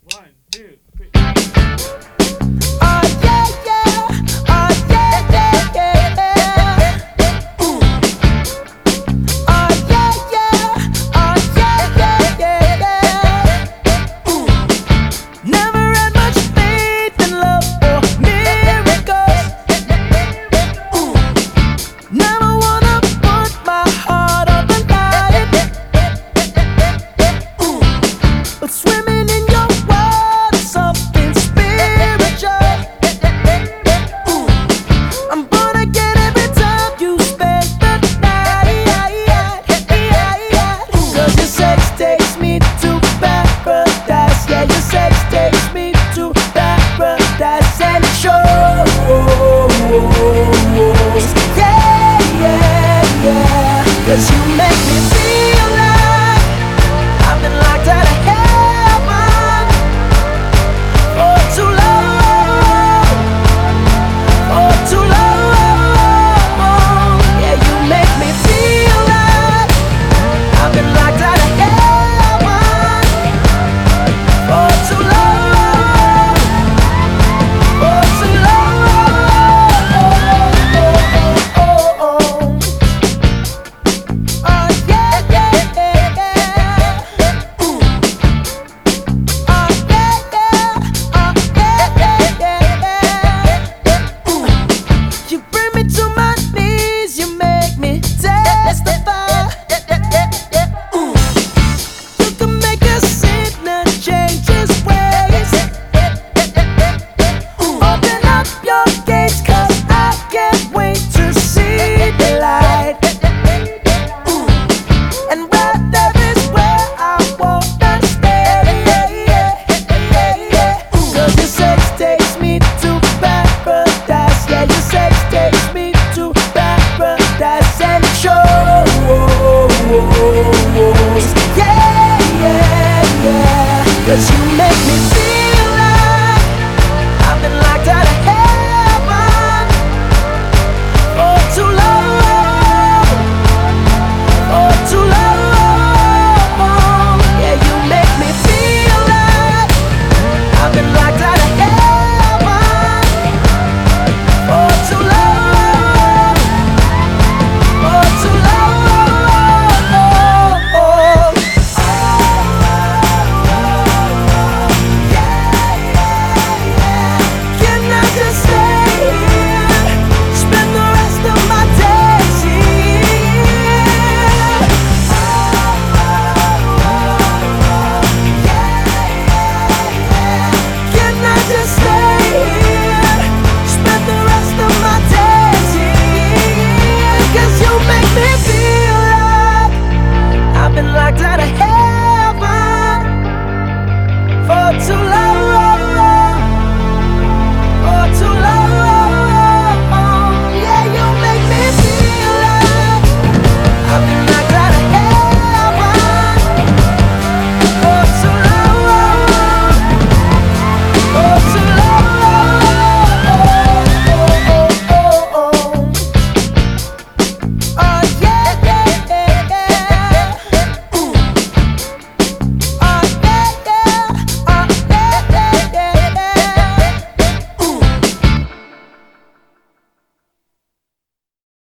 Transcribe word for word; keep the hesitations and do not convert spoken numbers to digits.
One, two, three. Oh yeah, yeah. Oh yeah, yeah, yeah. Ooh. Oh yeah, yeah. Oh yeah, yeah, yeah, yeah. Ooh. Never had much faith in love or miracles. Ooh. Never wanna put my heart on the line. Ooh. But swimming in your world is something spiritual. Ooh. I'm gonna get every time you spend the night. Cause your sex takes me to paradise. Yeah, your sex takes me to paradise. And it shows. Yeah, yeah, yeah. Cause you make me feel like I've been locked out of heaven for too long, for too long. Yeah, you make me feel like I've been locked out of heaven for too long, for too long. Oh yeah, yeah, yeah, yeah. Ooh. Oh yeah, yeah. Oh yeah, yeah, yeah, yeah. Ooh. You bring me to my knees, you make me testify. Ooh. You can make a sinner change his ways. Ooh. Open up your gates, cause I can't wait to see the light. Ooh. And right there is where I wanna stay. Cause your sex takes me to paradise. Yeah, your sex takes me to paradise. And it shows. Yeah, yeah, yeah. Cause you make me feel